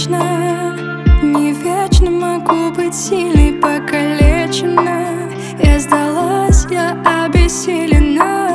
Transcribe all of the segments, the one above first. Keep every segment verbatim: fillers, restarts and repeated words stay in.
вечно, не вечно могу быть сильной, покалечена. Я сдалась, я обессилена.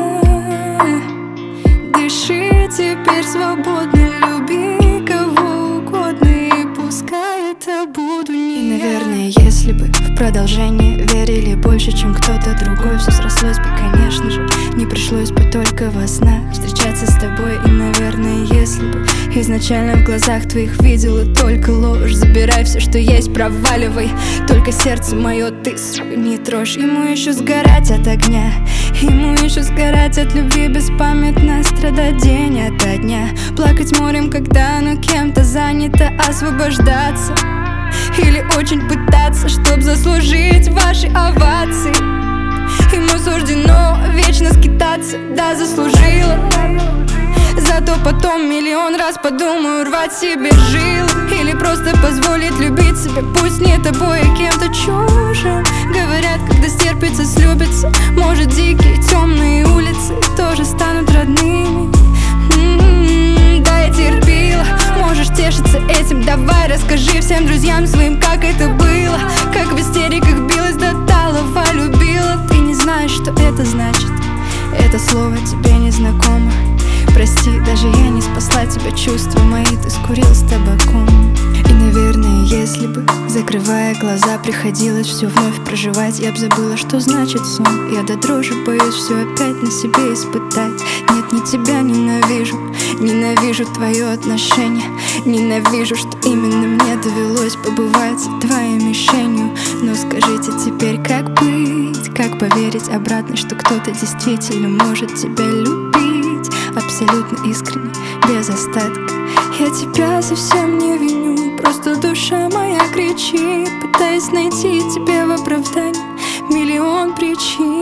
Дыши теперь свободно, люби кого угодно, и пускай это буду не И, я. наверное, если бы в продолжение верили больше, чем кто-то другой, все срослось бы, конечно же. Не пришлось бы только во снах встречаться с тобой. И, наверное, если бы изначально в глазах твоих видела только ложь, забирай все, что есть, проваливай. Только сердце мое ты, сука, не трожь. Ему еще сгорать от огня, ему еще сгорать от любви беспамятно, страдать день ото дня, плакать морем, когда оно кем-то занято, освобождаться или очень пытаться, чтоб заслужить ваши овации. Ему суждено вечно скитаться, да, заслужила. Зато потом миллион раз подумаю, рвать себе жилы или просто позволить любить себя, пусть не тобой, а кем-то чужим. Говорят, когда стерпится, слюбится, может, дикие темные улицы тоже станут родными. М-м-м, да, я терпела, можешь тешиться этим. Давай расскажи всем друзьям своим, как это было, как в истериках билась до талого, любила. Ты не знаешь, что это значит, это слово тебе не знакомо. Прости, даже я не спасла тебя, чувства мои ты скурил с табаком. И, наверное, если бы, закрывая глаза, приходилось все вновь проживать, я б забыла, что значит сон. Я до дрожи боюсь все опять на себе испытать. Нет, не тебя ненавижу, ненавижу твое отношение, ненавижу, что именно мне довелось побывать твоей мишенью. Но скажите теперь, как быть, как поверить обратно, что кто-то действительно может тебя любить абсолютно искренне, без остатка. Я тебя совсем не виню, просто душа моя кричит, пытаясь найти тебе в оправдании миллион причин.